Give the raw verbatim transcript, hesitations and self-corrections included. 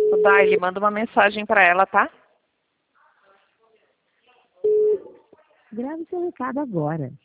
O Daile, manda uma mensagem para ela, tá? Grave seu recado agora.